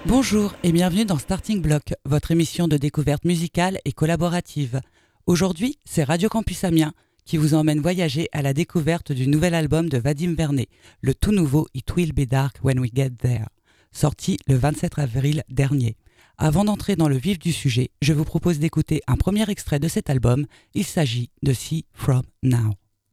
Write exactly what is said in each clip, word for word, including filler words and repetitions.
Bonjour et bienvenue dans Starting Block, votre émission de découverte musicale et collaborative. Aujourd'hui, c'est Radio Campus Amiens qui vous emmène voyager à la découverte du nouvel album de Vadim Vernet, le tout nouveau It Will Be Dark When We Get There, sorti le vingt-sept avril dernier. Avant d'entrer dans le vif du sujet, je vous propose d'écouter un premier extrait de cet album. Il s'agit de See From Now.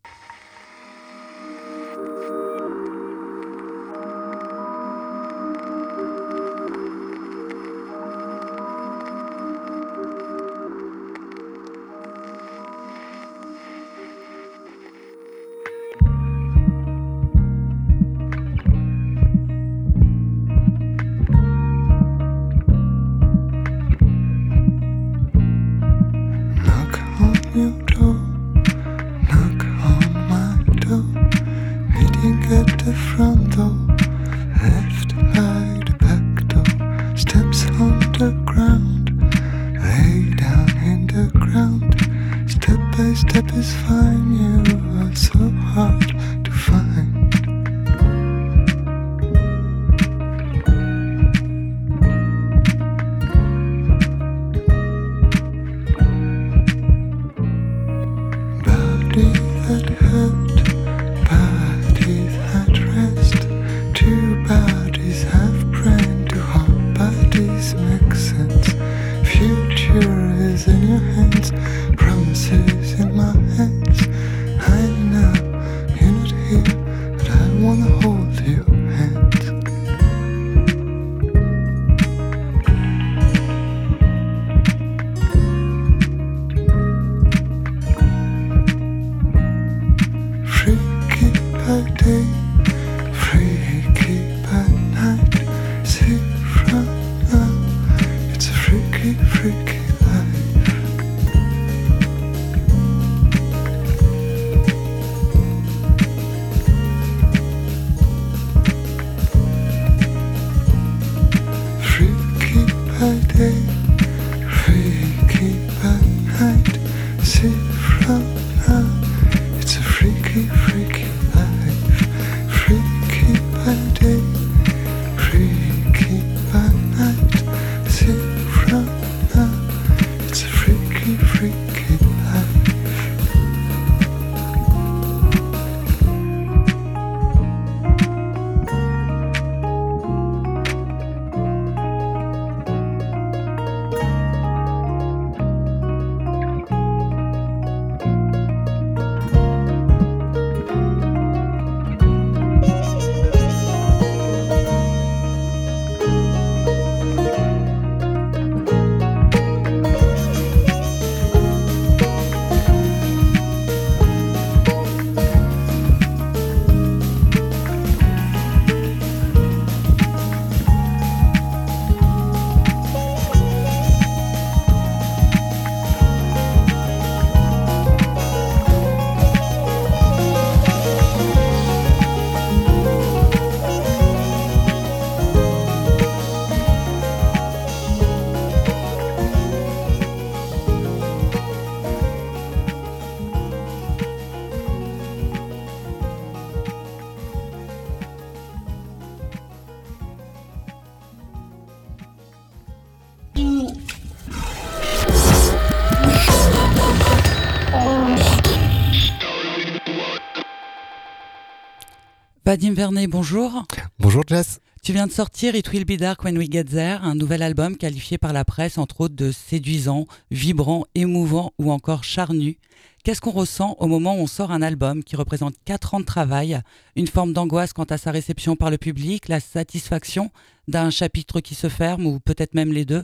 Vadim Vernet, bonjour. Bonjour Jess. Tu viens de sortir It Will Be Dark When We Get There, un nouvel album qualifié par la presse entre autres de séduisant, vibrant, émouvant ou encore charnu. Qu'est-ce qu'on ressent au moment où on sort un album qui représente quatre ans de travail, une forme d'angoisse quant à sa réception par le public, la satisfaction d'un chapitre qui se ferme ou peut-être même les deux ?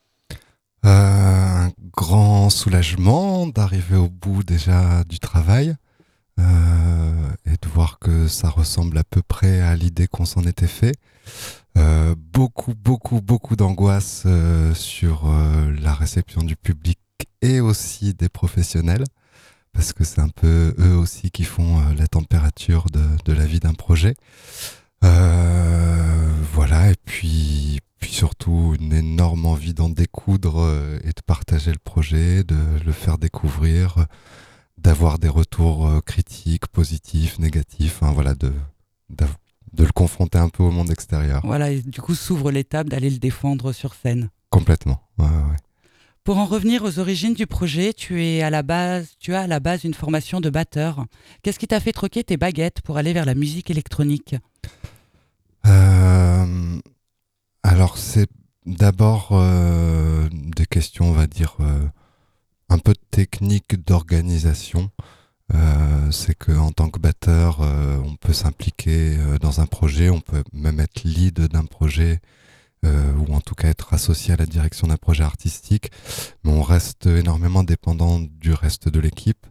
euh, Un grand soulagement d'arriver au bout déjà du travail. Euh, et de voir que ça ressemble à peu près à l'idée qu'on s'en était fait. Euh, beaucoup, beaucoup, beaucoup d'angoisse euh, sur euh, la réception du public et aussi des professionnels, parce que c'est un peu eux aussi qui font euh, la température de, de la vie d'un projet. Euh, voilà, et puis, puis surtout une énorme envie d'en découdre euh, et de partager le projet, de le faire découvrir, euh, d'avoir des retours euh, critiques, positifs, négatifs, hein, voilà, de, de le confronter un peu au monde extérieur. Voilà, et du coup s'ouvre l'étape d'aller le défendre sur scène. Complètement, ouais, ouais. Pour en revenir aux origines du projet, tu, es à la base, tu as à la base une formation de batteur. Qu'est-ce qui t'a fait troquer tes baguettes pour aller vers la musique électronique ? euh, Alors, c'est d'abord euh, des questions, on va dire, euh, un peu techniques d'organisation. Euh, c'est qu'en tant que batteur, euh, on peut s'impliquer euh, dans un projet, on peut même être lead d'un projet, euh, ou en tout cas être associé à la direction d'un projet artistique, mais on reste énormément dépendant du reste de l'équipe.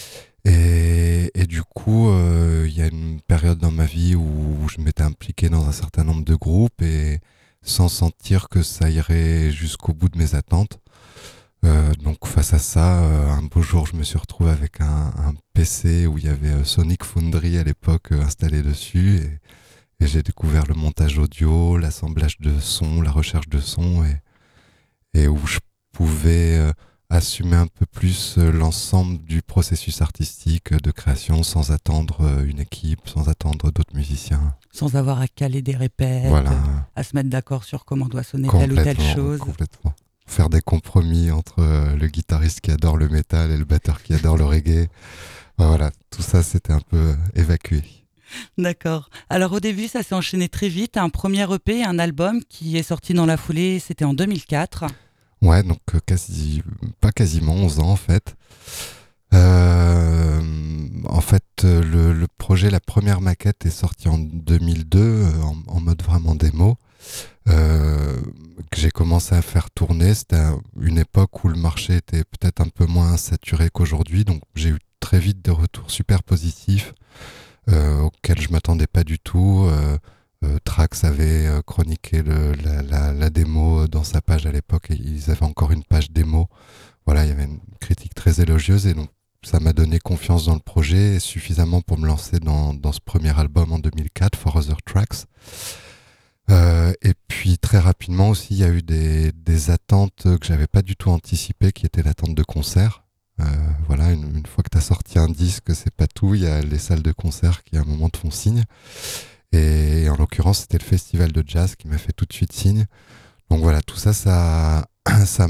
Et, et du coup, euh, il y a une période dans ma vie où je m'étais impliqué dans un certain nombre de groupes et sans sentir que ça irait jusqu'au bout de mes attentes. Euh, donc face à ça, euh, un beau jour, je me suis retrouvé avec un, un P C où il y avait euh, Sonic Foundry à l'époque euh, installé dessus et, et j'ai découvert le montage audio, l'assemblage de sons, la recherche de sons et, et où je pouvais euh, assumer un peu plus euh, l'ensemble du processus artistique euh, de création sans attendre euh, une équipe, sans attendre d'autres musiciens. Sans avoir à caler des répètes, Voilà. à se mettre d'accord sur comment doit sonner telle ou telle chose. Complètement. Faire des compromis entre euh, le guitariste qui adore le métal et le batteur qui adore le reggae. Voilà, tout ça c'était un peu euh, évacué. D'accord. Alors au début, ça s'est enchaîné très vite. Un premier E P, un album qui est sorti dans la foulée, c'était en deux mille quatre. Ouais, donc euh, quasi, pas quasiment onze ans en fait. Euh, en fait, le, le projet, la première maquette est sortie en deux mille deux euh, en, en mode vraiment démo. Euh, que j'ai commencé à faire tourner. C'était une époque où le marché était peut-être un peu moins saturé qu'aujourd'hui, donc j'ai eu très vite des retours super positifs euh, auxquels je m'attendais pas du tout. Euh, euh, Trax avait euh, chroniqué le, la, la, la démo dans sa page à l'époque et ils avaient encore une page démo. Voilà, il y avait une critique très élogieuse et donc ça m'a donné confiance dans le projet suffisamment pour me lancer dans, dans ce premier album en deux mille quatre, For Other Tracks. Euh, et puis très rapidement aussi, il y a eu des, des attentes que j'avais pas du tout anticipées, qui étaient l'attente de concert. Euh, voilà, une, une fois que tu as sorti un disque, c'est pas tout. Il y a les salles de concert qui à un moment te font signe. Et, et en l'occurrence, c'était le festival de jazz qui m'a fait tout de suite signe. Donc voilà, tout ça, ça, ça,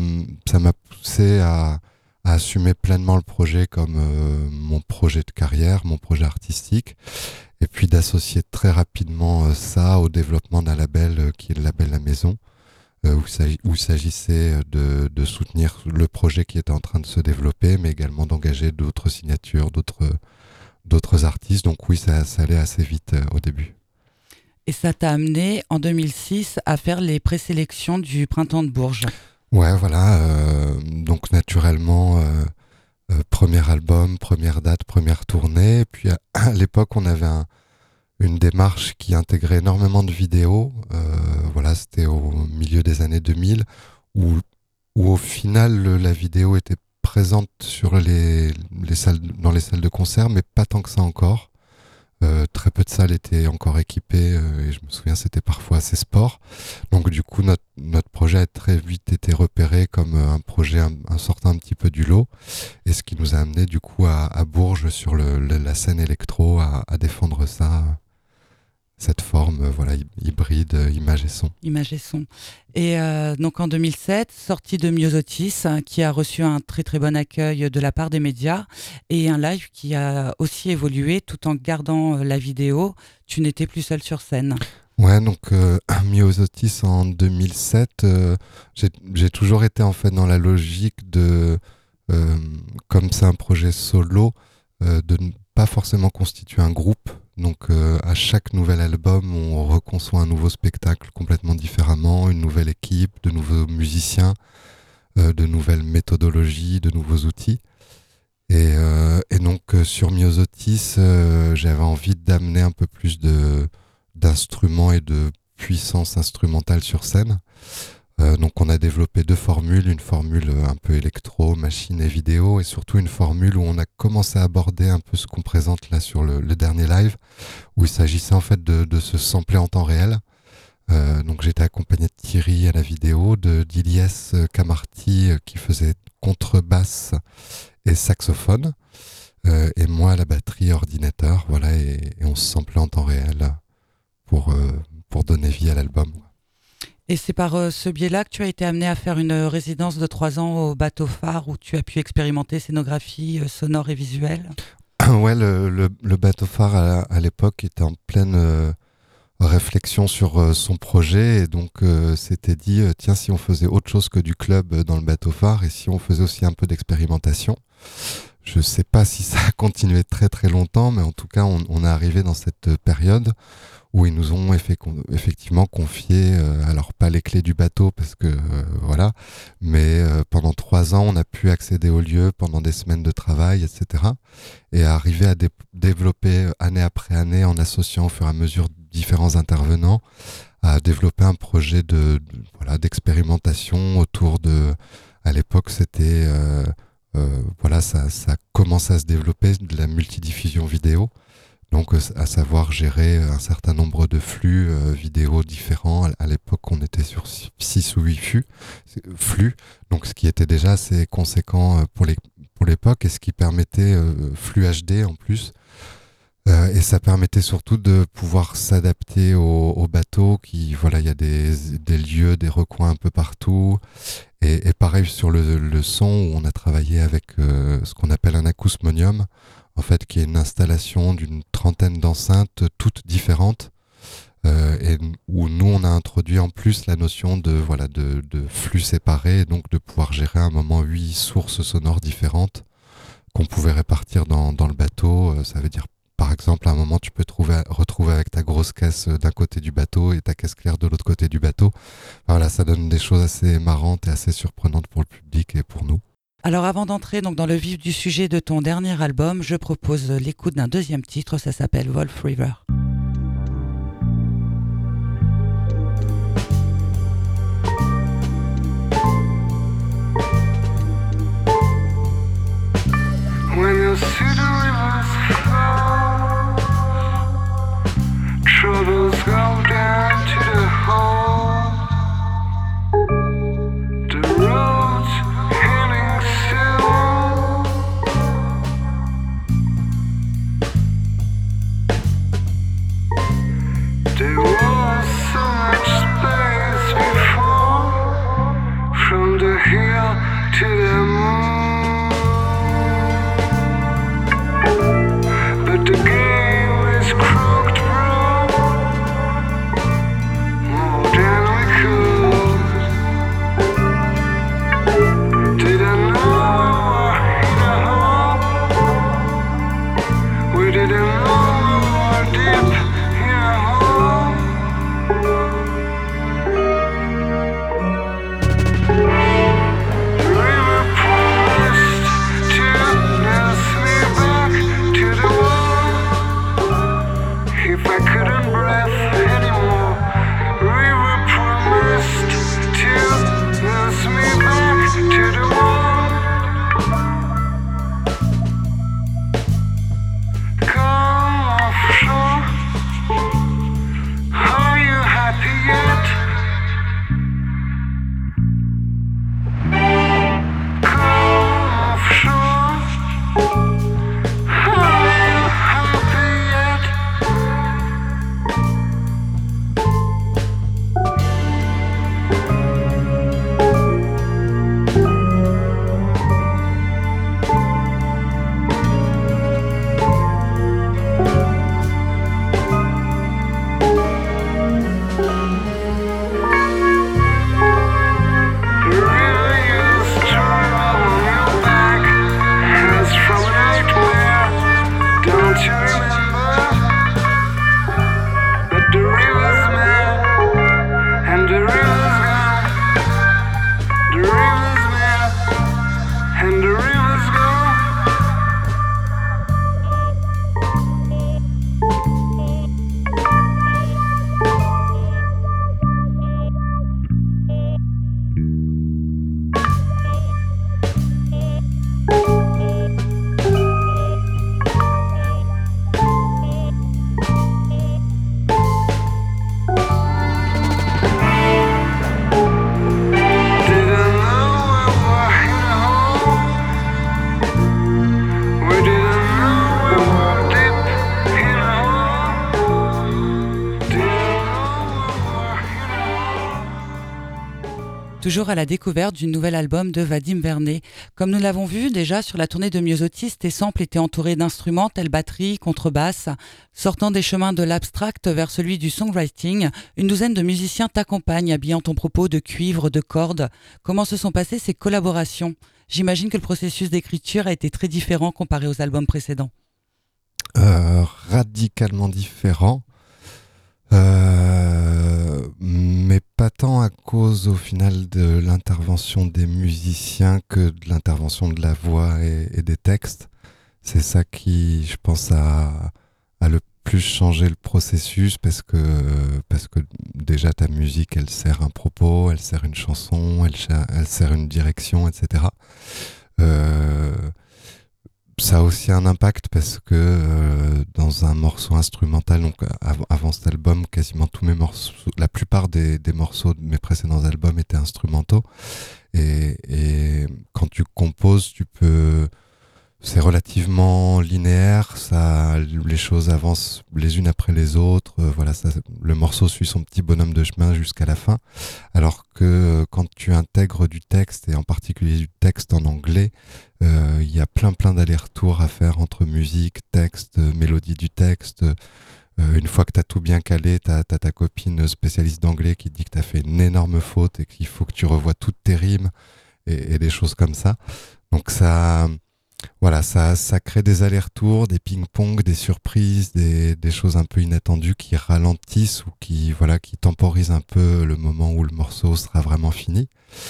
ça m'a poussé à, à assumer pleinement le projet comme euh, mon projet de carrière, mon projet artistique. Et puis d'associer très rapidement euh, ça au développement d'un label euh, qui est le label La Maison, euh, où, où il s'agissait de, de soutenir le projet qui était en train de se développer, mais également d'engager d'autres signatures, d'autres, d'autres artistes. Donc oui, ça, ça allait assez vite euh, au début. Et ça t'a amené en deux mille six à faire les présélections du Printemps de Bourges. Ouais, voilà. Euh, donc naturellement... Euh, Euh, premier album, première date, première tournée. Et puis à, à l'époque, on avait un, une démarche qui intégrait énormément de vidéos. Euh, voilà, c'était au milieu des années deux mille, où, où au final, le, la vidéo était présente sur les, les salles, dans les salles de concert, mais pas tant que ça encore. Euh, très peu de salles étaient encore équipées euh, et je me souviens c'était parfois assez sport. Donc du coup notre, notre projet a très vite été repéré comme un projet un, un sortant un petit peu du lot et ce qui nous a amené du coup à, à Bourges sur le, le, la scène électro à, à défendre ça, cette forme voilà hybride image et son. Image et son. Et euh, donc en deux mille sept, sortie de Myosotis, hein, qui a reçu un très très bon accueil de la part des médias et un live qui a aussi évolué tout en gardant la vidéo. Tu n'étais plus seul sur scène. Ouais, donc euh, Myosotis en deux mille sept, euh, j'ai, j'ai toujours été en fait dans la logique de, euh, comme c'est un projet solo, euh, de ne pas forcément constituer un groupe. Donc euh, à chaque nouvel album, on reconçoit un nouveau spectacle complètement différemment, une nouvelle équipe, de nouveaux musiciens, euh, de nouvelles méthodologies, de nouveaux outils. Et, euh, et donc euh, sur Myosotis, euh, j'avais envie d'amener un peu plus de, d'instruments et de puissance instrumentale sur scène. Euh, donc on a développé deux formules, une formule un peu électro, machine et vidéo, et surtout une formule où on a commencé à aborder un peu ce qu'on présente là sur le, le dernier live, où il s'agissait en fait de, de se sampler en temps réel. Euh, donc j'étais accompagné de Thierry à la vidéo, de d'Iliès Camarty qui faisait contrebasse et saxophone, euh, et moi à la batterie ordinateur, voilà, et, et on se samplait en temps réel pour, euh, pour donner vie à l'album. Et c'est par euh, ce biais-là que tu as été amené à faire une résidence de trois ans au Bateau Phare où tu as pu expérimenter scénographie euh, sonore et visuelle. Ouais, le, le, le Bateau Phare à, à l'époque était en pleine euh, réflexion sur euh, son projet et donc euh, s'était dit euh, tiens, si on faisait autre chose que du club dans le Bateau Phare et si on faisait aussi un peu d'expérimentation. Je sais pas si ça a continué très très longtemps, mais en tout cas on, on est arrivé dans cette période où ils nous ont effet, effectivement confié, euh, alors pas les clés du bateau parce que euh, voilà, mais euh, pendant trois ans on a pu accéder au lieu pendant des semaines de travail, et cetera. Et arriver à dé- développer année après année en associant au fur et à mesure différents intervenants, à développer un projet de, de voilà d'expérimentation autour de, à l'époque c'était euh, euh, voilà ça ça commence à se développer de la multidiffusion vidéo. Donc, à savoir gérer un certain nombre de flux euh, vidéo différents. À l'époque, on était sur six ou huit flux, flux, donc ce qui était déjà assez conséquent pour les, pour l'époque et ce qui permettait euh, flux H D en plus. Euh, et ça permettait surtout de pouvoir s'adapter au, au bateau qui, voilà, il y a des, des lieux, des recoins un peu partout. Et, et pareil sur le, le son où on a travaillé avec euh, ce qu'on appelle un acousmonium, en fait, qui est une installation d'une trentaine d'enceintes, toutes différentes, euh, et où nous, on a introduit en plus la notion de, voilà, de, de flux séparés, et donc de pouvoir gérer à un moment huit sources sonores différentes qu'on pouvait répartir dans, dans le bateau. Euh, ça veut dire, par exemple, à un moment, tu peux trouver, retrouver avec ta grosse caisse d'un côté du bateau et ta caisse claire de l'autre côté du bateau. Voilà, ça donne des choses assez marrantes et assez surprenantes pour le public et pour nous. Alors avant d'entrer donc dans le vif du sujet de ton dernier album, je propose l'écoute d'un deuxième titre, ça s'appelle Wolf River. When you see the rivers flow, troubles go down to the hole. The roads heading soon. There was so much space before, from the hill to the moon. But the game is crooked, bro, more than we could. Did I know we were in a hole? We didn't know we were deep in a hole. The river toujours à la découverte du nouvel album de Vadim Vernet. Comme nous l'avons vu déjà sur la tournée de Myosotis, tes samples étaient entourés d'instruments tels batterie, contrebasse. Sortant des chemins de l'abstract vers celui du songwriting, une douzaine de musiciens t'accompagnent, habillant ton propos de cuivre, de cordes. Comment se sont passées ces collaborations ? J'imagine que le processus d'écriture a été très différent comparé aux albums précédents. Euh, radicalement différent. Euh, mais pas tant à cause au final de l'intervention des musiciens que de l'intervention de la voix et, et des textes. C'est ça qui, je pense, a, a le plus changé le processus parce que, parce que déjà ta musique, elle sert un propos, elle sert une chanson, elle, elle sert une direction, et cetera. Euh, Ça a aussi un impact parce que euh, dans un morceau instrumental, donc av- avant cet album, quasiment tous mes morceaux, la plupart des, des morceaux de mes précédents albums étaient instrumentaux. Et, et quand tu composes, tu peux, c'est relativement linéaire, ça, les choses avancent les unes après les autres. Euh, voilà, ça, le morceau suit son petit bonhomme de chemin jusqu'à la fin. Alors que euh, quand tu intègres du texte, et en particulier du texte en anglais, il euh, y a plein plein d'allers-retours à faire entre musique, texte, euh, mélodie du texte. Euh, une fois que tu as tout bien calé, tu as ta copine spécialiste d'anglais qui te dit que tu as fait une énorme faute et qu'il faut que tu revoies toutes tes rimes et, et des choses comme ça. Donc ça, voilà, ça, ça crée des allers-retours, des ping-pong, des surprises, des, des choses un peu inattendues qui ralentissent ou qui, voilà, qui temporisent un peu le moment où le morceau sera vraiment fini.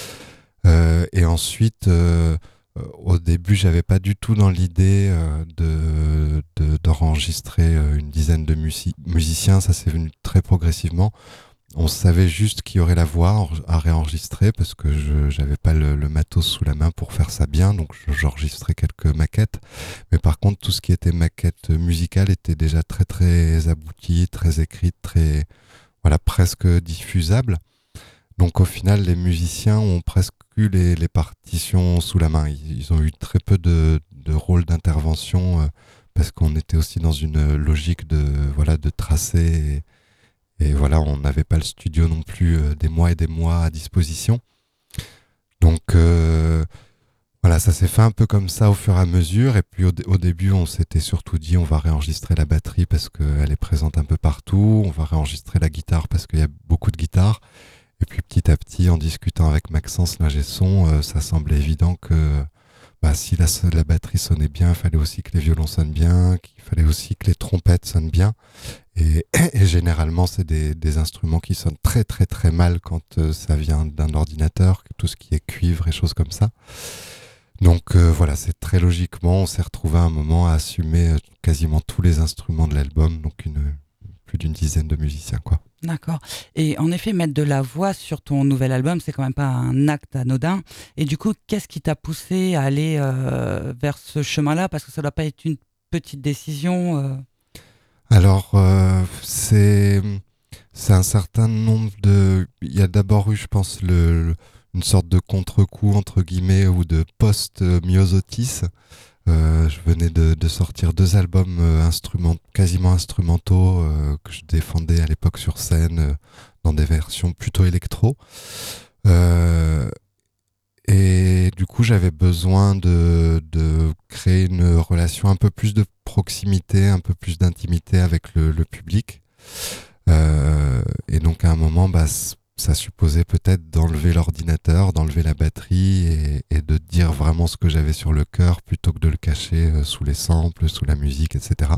Euh, et ensuite... Euh, Euh, au début, j'avais pas du tout dans l'idée euh, de, de, d'enregistrer euh, une dizaine de musi- musiciens. Ça s'est venu très progressivement. On savait juste qu'il y aurait la voix à réenregistrer parce que je j'avais pas le, le matos sous la main pour faire ça bien, donc j'enregistrais quelques maquettes. Mais par contre, tout ce qui était maquette musicale était déjà très très abouti, très écrite, très voilà presque diffusable. Donc au final, les musiciens ont presque eu les, les partitions sous la main. Ils, ils ont eu très peu de, de rôle d'intervention euh, parce qu'on était aussi dans une logique de voilà de tracer et, et voilà, on n'avait pas le studio non plus euh, des mois et des mois à disposition. Donc euh, voilà, ça s'est fait un peu comme ça au fur et à mesure. Et puis au, au début, on s'était surtout dit on va réenregistrer la batterie parce qu'elle est présente un peu partout. On va réenregistrer la guitare parce qu'il y a beaucoup de guitares. Et puis petit à petit, en discutant avec Maxence, l'ingé son, euh, ça semblait évident que bah, si la, la batterie sonnait bien, il fallait aussi que les violons sonnent bien, qu'il fallait aussi que les trompettes sonnent bien. Et, et généralement, c'est des, des instruments qui sonnent très très très mal quand euh, ça vient d'un ordinateur, tout ce qui est cuivre et choses comme ça. Donc euh, voilà, c'est très logiquement, on s'est retrouvé à un moment à assumer euh, quasiment tous les instruments de l'album, donc une, plus d'une dizaine de musiciens, quoi. D'accord. Et en effet, mettre de la voix sur ton nouvel album, c'est quand même pas un acte anodin. Et du coup, qu'est-ce qui t'a poussé à aller euh, vers ce chemin-là ? Parce que ça doit pas être une petite décision. Euh... Alors, euh, c'est, c'est un certain nombre de... Il y a d'abord eu, je pense, le, le, une sorte de contre-coup, entre guillemets, ou de post-Myosotis. Euh, je venais de, de sortir deux albums euh, instrument, quasiment instrumentaux euh, que je défendais à l'époque sur scène euh, dans des versions plutôt électro. Euh, et du coup, j'avais besoin de, de créer une relation un peu plus de proximité, un peu plus d'intimité avec le, le public. Euh, et donc, à un moment, bah, ça supposait peut-être d'enlever l'ordinateur, d'enlever la batterie et, et de dire vraiment ce que j'avais sur le cœur plutôt que de le cacher euh, sous les samples, sous la musique, et cetera.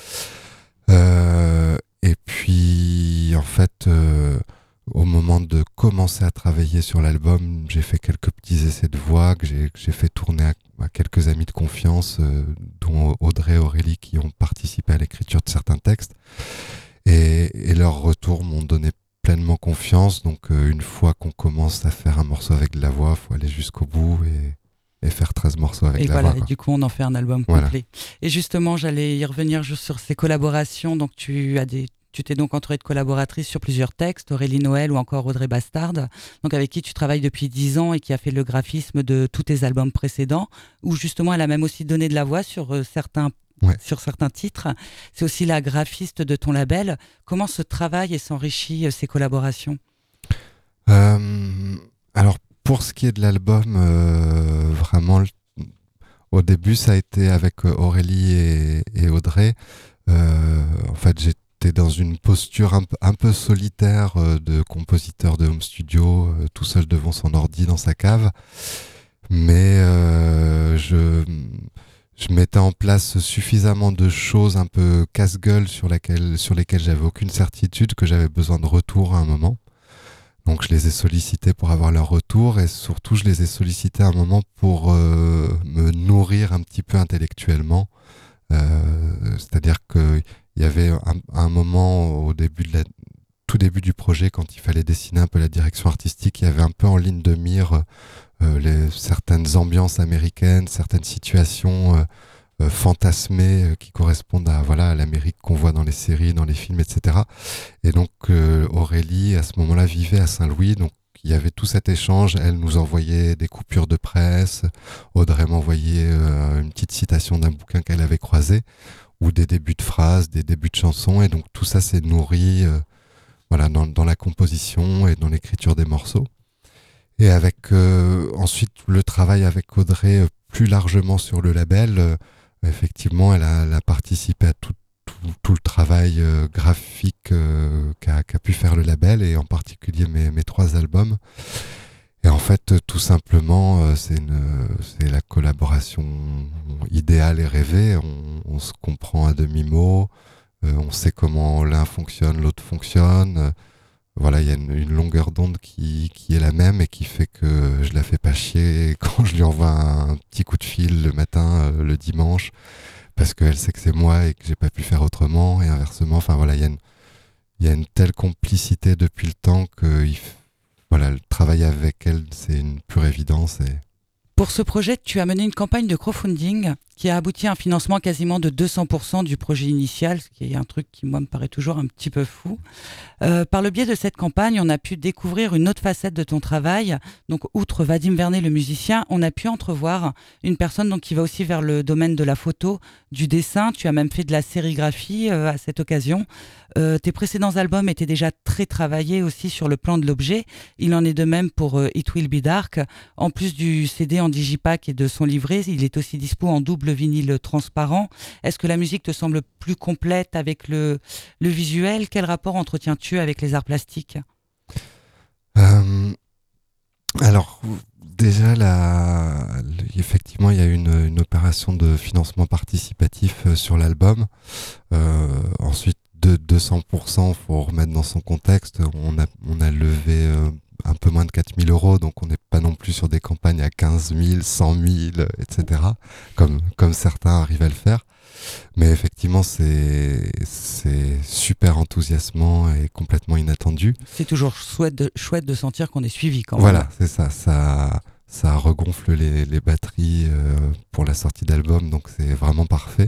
Euh, et puis, en fait, euh, au moment de commencer à travailler sur l'album, j'ai fait quelques petits essais de voix que j'ai, que j'ai fait tourner à, à quelques amis de confiance, euh, dont Audrey et Aurélie, qui ont participé à l'écriture de certains textes. Et, et leurs retours m'ont donné pleinement confiance, donc euh, une fois qu'on commence à faire un morceau avec de la voix, il faut aller jusqu'au bout et, et faire treize morceaux avec et de la voilà, voix. Et du coup, on en fait un album voilà. complet. Et justement, j'allais y revenir juste sur ces collaborations. Donc, tu as des, tu t'es donc entouré de collaboratrices sur plusieurs textes, Aurélie Noël ou encore Audrey Bastard, donc avec qui tu travailles depuis dix ans et qui a fait le graphisme de tous tes albums précédents, où justement, elle a même aussi donné de la voix sur euh, certains Ouais. sur certains titres. C'est aussi la graphiste de ton label. Comment se travaille et s'enrichit euh, ces collaborations ? euh, Alors, pour ce qui est de l'album, euh, vraiment, le- au début, ça a été avec Aurélie et, et Audrey. Euh, en fait, j'étais dans une posture un, p- un peu solitaire euh, de compositeur de home studio, euh, tout seul devant son ordi dans sa cave. Mais euh, je, je mettais en place suffisamment de choses un peu casse-gueule sur, laquelle, sur lesquelles j'avais aucune certitude, que j'avais besoin de retour à un moment. Donc je les ai sollicités pour avoir leur retour et surtout je les ai sollicités à un moment pour euh, me nourrir un petit peu intellectuellement. Euh, c'est-à-dire qu'il y avait un, un moment au début de la, tout début du projet, quand il fallait dessiner un peu la direction artistique, il y avait un peu en ligne de mire euh, les, certaines ambiances américaines, certaines situations euh, euh, fantasmées euh, qui correspondent à, voilà, à l'Amérique qu'on voit dans les séries, dans les films, et cetera. Et donc euh, Aurélie, à ce moment-là, vivait à Saint-Louis, donc il y avait tout cet échange. Elle nous envoyait des coupures de presse, Audrey m'envoyait euh, une petite citation d'un bouquin qu'elle avait croisé, ou des débuts de phrases, des débuts de chansons, et donc tout ça s'est nourri euh, voilà, dans, dans la composition et dans l'écriture des morceaux. Et avec euh, ensuite le travail avec Audrey euh, plus largement sur le label, euh, effectivement, elle a, elle a participé à tout, tout, tout le travail euh, graphique euh, qu'a, qu'a pu faire le label, et en particulier mes, mes trois albums. Et en fait, euh, tout simplement, euh, c'est, une, c'est la collaboration idéale et rêvée. On, on se comprend à demi-mot, euh, on sait comment l'un fonctionne, l'autre fonctionne. Euh, voilà, il y a une, une longueur d'onde qui, qui est la même et qui fait que je la fais pas chier quand je lui envoie un petit coup de fil le matin, euh, le dimanche, parce qu'elle sait que c'est moi et que j'ai pas pu faire autrement, et inversement. Enfin voilà, il y a une, il y a une telle complicité depuis le temps que il, voilà, le travail avec elle, c'est une pure évidence. Et Pour ce projet, tu as mené une campagne de crowdfunding qui a abouti à un financement quasiment de deux cents pour cent du projet initial, ce qui est un truc qui, moi, me paraît toujours un petit peu fou. Euh, par le biais de cette campagne, on a pu découvrir une autre facette de ton travail. Donc, outre Vadim Vernet, le musicien, on a pu entrevoir une personne donc, qui va aussi vers le domaine de la photo, du dessin. Tu as même fait de la sérigraphie euh, à cette occasion. Euh, tes précédents albums étaient déjà très travaillés aussi sur le plan de l'objet. Il en est de même pour euh, It Will Be Dark. En plus du C D en digipack et de son livret, il est aussi dispo en double vinyle transparent. Est-ce que la musique te semble plus complète avec le, le visuel ? Quel rapport entretiens-tu avec les arts plastiques ? euh, alors, déjà, la, effectivement, il y a eu une, une opération de financement participatif euh, sur l'album. Euh, ensuite, de deux cents pour cent, faut remettre dans son contexte. On a, on a levé euh, un peu moins de quatre mille euros, donc on n'est pas non plus sur des campagnes à quinze mille, cent mille, et cetera, comme, comme certains arrivent à le faire. Mais effectivement, c'est, c'est super enthousiasmant et complètement inattendu. C'est toujours chouette de, chouette de sentir qu'on est suivi quand même. Voilà, c'est ça. Ça, ça regonfle les, les batteries euh, pour la sortie d'album, donc c'est vraiment parfait.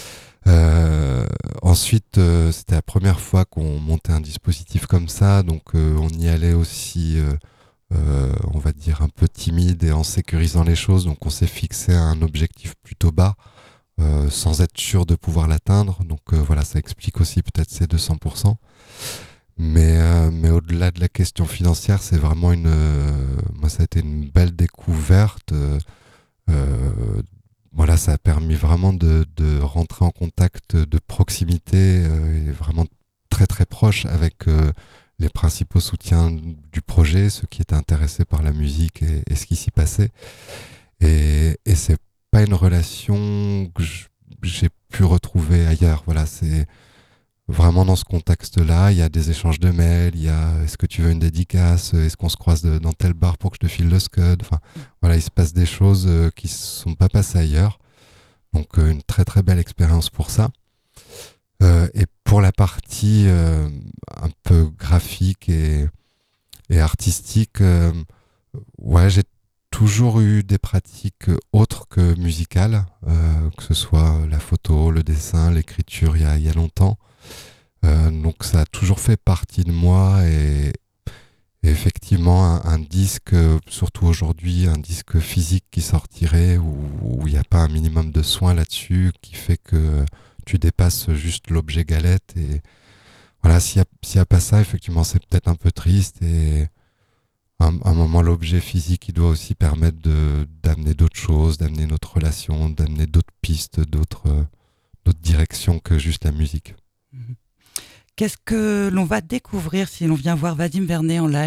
Euh, ensuite, euh, c'était la première fois qu'on montait un dispositif comme ça, donc euh, on y allait aussi, euh, euh, on va dire, un peu timide et en sécurisant les choses. Donc on s'est fixé un objectif plutôt bas, euh, sans être sûr de pouvoir l'atteindre. Donc euh, voilà, ça explique aussi peut-être ces deux cents pour cent. Mais, euh, mais au-delà de la question financière, c'est vraiment une, euh, moi ça a été une belle découverte. Euh, euh, Voilà, ça a permis vraiment de, de rentrer en contact de proximité euh, et vraiment très très proche avec euh, les principaux soutiens du projet, ceux qui étaient intéressés par la musique et, et ce qui s'y passait. Et, et c'est pas une relation que je- j'ai pu retrouver ailleurs. Voilà, c'est vraiment dans ce contexte-là. Il y a des échanges de mails, il y a est-ce que tu veux une dédicace, est-ce qu'on se croise de- dans tel bar pour que je te file le scud. Enfin, voilà, il se passe des choses euh, qui ne sont pas passées ailleurs. Donc euh, une très très belle expérience pour ça. Euh, et pour la partie euh, un peu graphique et, et artistique, euh, ouais, j'ai toujours eu des pratiques autres que musicales, euh, que ce soit la photo, le dessin, l'écriture il y a, il y a longtemps. Euh, donc ça a toujours fait partie de moi et, et effectivement un, un disque, surtout aujourd'hui, un disque physique qui sortirait où il n'y a pas un minimum de soin là-dessus qui fait que tu dépasses juste l'objet galette. Et voilà, s'il n'y a, s'il y a pas ça, effectivement c'est peut-être un peu triste et un, un moment, l'objet physique, il doit aussi permettre de, d'amener d'autres choses, d'amener notre relation, d'amener d'autres pistes, d'autres, euh, d'autres directions que juste la musique. Mmh. Qu'est-ce que l'on va découvrir si l'on vient voir Vadim Vernet en live ?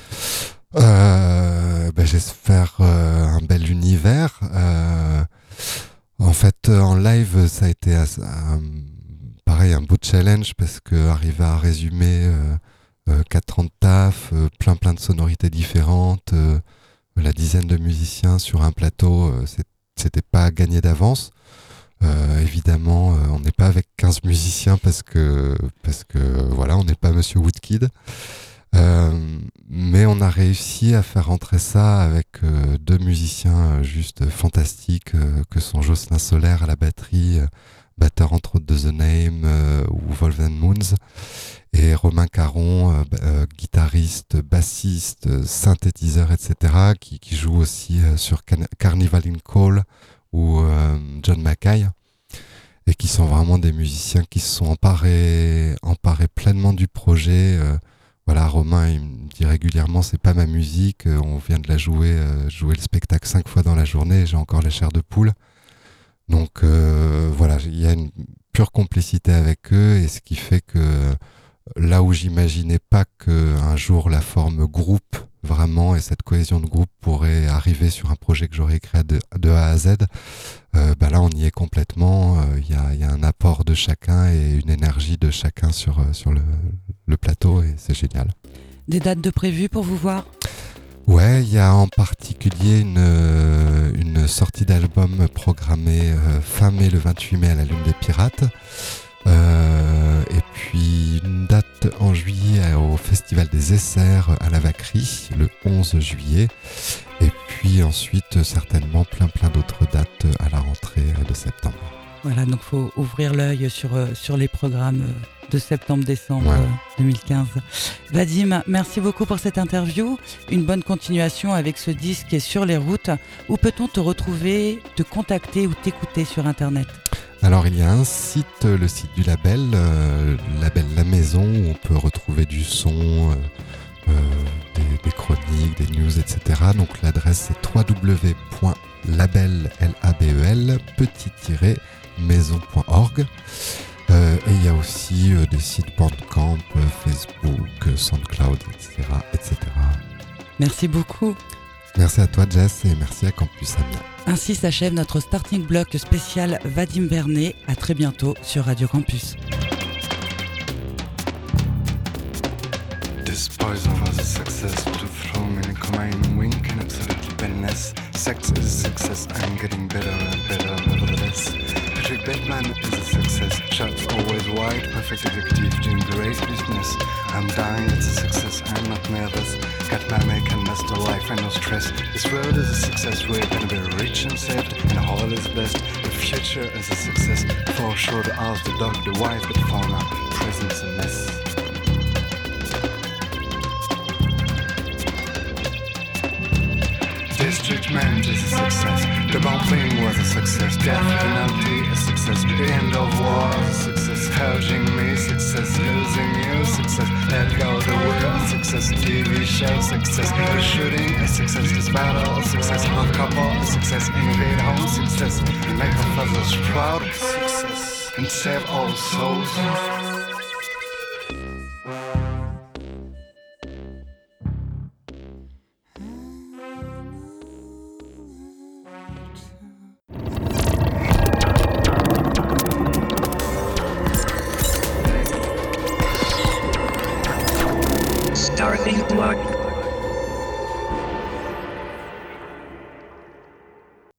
euh, ben, J'espère euh, un bel univers. Euh, en fait, en live, ça a été assez, un, pareil, un beau challenge parce que arriver à résumer euh, euh, quatre ans de taf, euh, plein plein de sonorités différentes, euh, la dizaine de musiciens sur un plateau, euh, c'est, c'était pas gagné d'avance. Euh, évidemment, euh, on n'est pas avec quinze musiciens parce que parce que voilà, on n'est pas Monsieur Woodkid. Euh, mais on a réussi à faire rentrer ça avec euh, deux musiciens euh, juste fantastiques euh, que sont Jocelyn Solaire à la batterie, euh, batteur entre autres de The Name euh, ou Wolves and Moons, et Romain Caron, euh, euh, guitariste, bassiste, euh, synthétiseur, et cetera, qui, qui joue aussi euh, sur Can- Carnival in Call ou euh, John Mackay, et qui sont vraiment des musiciens qui se sont emparés, emparés pleinement du projet. Euh, voilà, Romain, il me dit régulièrement, c'est pas ma musique, euh, on vient de la jouer, euh, jouer le spectacle cinq fois dans la journée, j'ai encore la chair de poule. Donc euh, voilà, il y a une pure complicité avec eux, et ce qui fait que là où j'imaginais pas qu'un jour la forme groupe vraiment et cette cohésion de groupe pourrait arriver sur un projet que j'aurais créé de, de A à Z, euh, bah là on y est complètement. Il euh, y, y a un apport de chacun et une énergie de chacun sur, sur le, le plateau, et c'est génial. Des dates de prévues pour vous voir ? Ouais, il y a en particulier une, euh, une sortie d'album programmée euh, fin mai, le vingt-huit mai à la Lune des Pirates. Euh, et puis une date en juillet au Festival des Essers à la Vacquerie, le onze juillet. Et puis ensuite certainement plein plein d'autres dates à la rentrée de septembre. Voilà, donc il faut ouvrir l'œil sur, euh, sur les programmes de septembre-décembre ouais. deux mille quinze. Vadim, merci beaucoup pour cette interview. Une bonne continuation avec ce disque qui est sur les routes. Où peut-on te retrouver, te contacter ou t'écouter sur Internet ? Alors il y a un site, le site du label, euh, le label La Maison, où on peut retrouver du son, euh, euh, des, des chroniques, des news, et cetera. Donc l'adresse c'est w w w point label maison point org. Euh, et il y a aussi euh, des sites Bandcamp, euh, Facebook, euh, SoundCloud, et cetera, et cetera. Merci beaucoup. Merci à toi Jess et merci à Campus Amiens. Ainsi s'achève notre starting block spécial Vadim Vernet. À très bientôt sur Radio Campus. This poison was a success to throw me in a command wink and absolute badness. Sex is a success, I'm getting better and better nevertheless. Patrick Bateman is a success, shots always wide, perfect executive doing great business. I'm dying, it's a success, I'm not nervous. Got my make and master life and no stress. This world is a success, we're gonna be rich and saved, and all is blessed. The future is a success, for sure the house, the dog, the wife, but for now, present's a mess. District Man's is a success. The bombing was a success. Death penalty a success. The end of war is a success. Hurting me success. Losing you success. Let go the world success. T V show success. The shooting a success. This battle a success. Our couple a success. Invade home success. Make our fathers proud success. And save all souls.